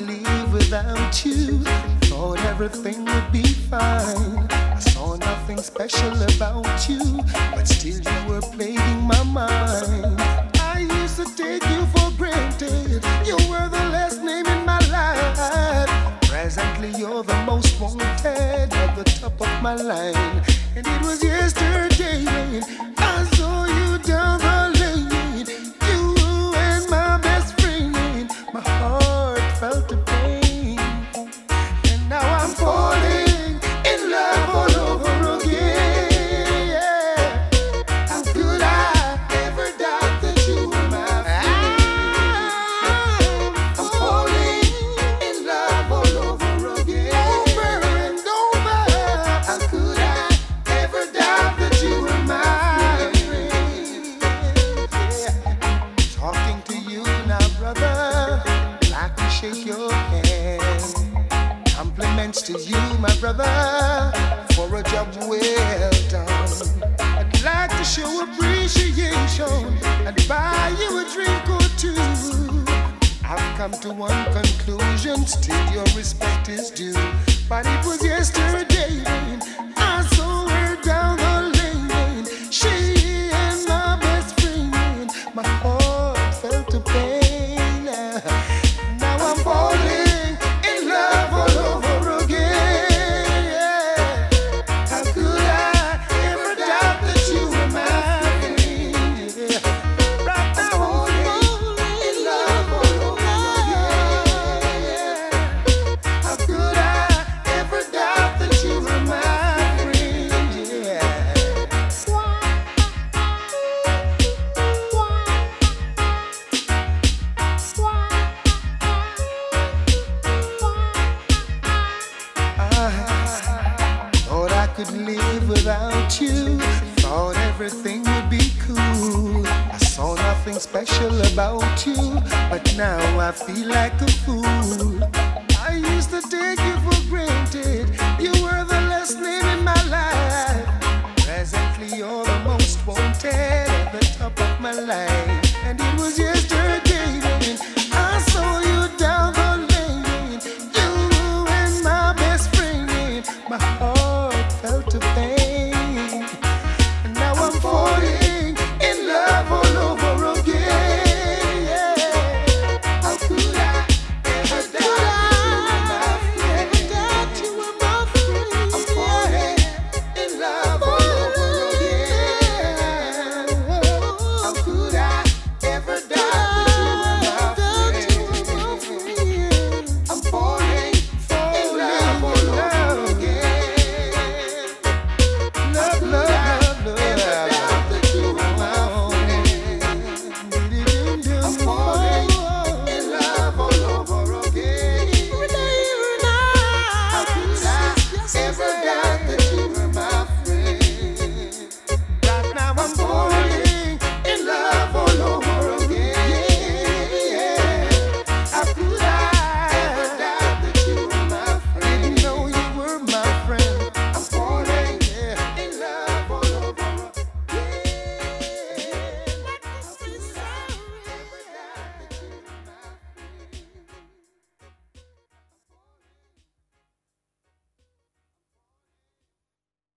live without you. Thought everything would be fine. I saw nothing special about you, but still you were plaguing my mind. I used to take you for granted. You were the last name in my life. Presently you're the most wanted at the top of my line. And it was yesterday when I saw you down the lane. You and my best friend. My heart felt the pain. And now I'm falling in love all over again. Yeah. How could I ever doubt that you were my friend? I'm falling in love all over again. Over and over. How could I ever doubt that you were my friend? Yeah. Talking to you now, brother, like to shake your hand. Compliments to you, my brother, for a job well done. I'd like to show appreciation and buy you a drink or two. I've come to one conclusion, still your respect is due. But it was yesterday when I saw her down the lane. She and my best friend, my heart felt the pain. Now I'm falling in love all over again. Yeah. How could I ever doubt that you were my friend? Yeah. Right now I'm falling in love all over again. Yeah. How could I ever doubt that you were my friend? Yeah. I thought I could live without you. Thought everything would be cool. I saw nothing special about you, but now I feel like a fool. I used to take you for granted. You were the last name in my life. Presently you're the most wanted at the top of my life.